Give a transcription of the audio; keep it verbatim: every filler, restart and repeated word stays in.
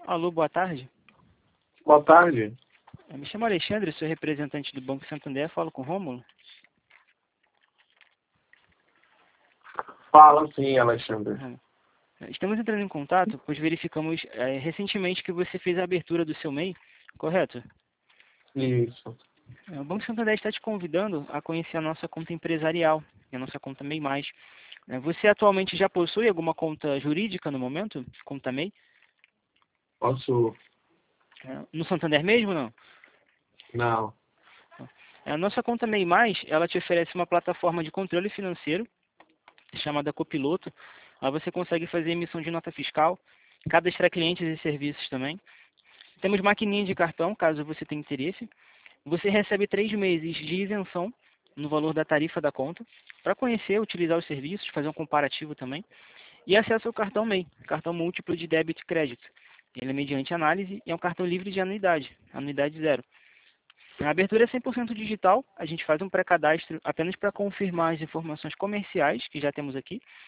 Alô, boa tarde. Boa tarde. Eu me chamo Alexandre, sou representante do Banco Santander, falo com o Rômulo. Fala sim, Alexandre. Rômulo. Estamos entrando em contato, pois verificamos é, recentemente que você fez a abertura do seu M E I, correto? Isso. É, O Banco Santander está te convidando a conhecer a nossa conta empresarial, a nossa conta M E I mais. É, Você atualmente já possui alguma conta jurídica no momento? Conta M E I? Posso? É, No Santander mesmo, não? Não. É, A nossa conta M E I mais, ela te oferece uma plataforma de controle financeiro chamada Copiloto. Lá você consegue fazer emissão de nota fiscal, cadastrar clientes e serviços também. Temos maquininha de cartão, caso você tenha interesse. Você recebe três meses de isenção no valor da tarifa da conta, para conhecer, utilizar os serviços, fazer um comparativo também. E acesso ao cartão M E I, cartão múltiplo de débito e crédito. Ele é mediante análise e é um cartão livre de anuidade, anuidade zero. A abertura é cem por cento digital, a gente faz um pré-cadastro apenas para confirmar as informações comerciais que já temos aqui,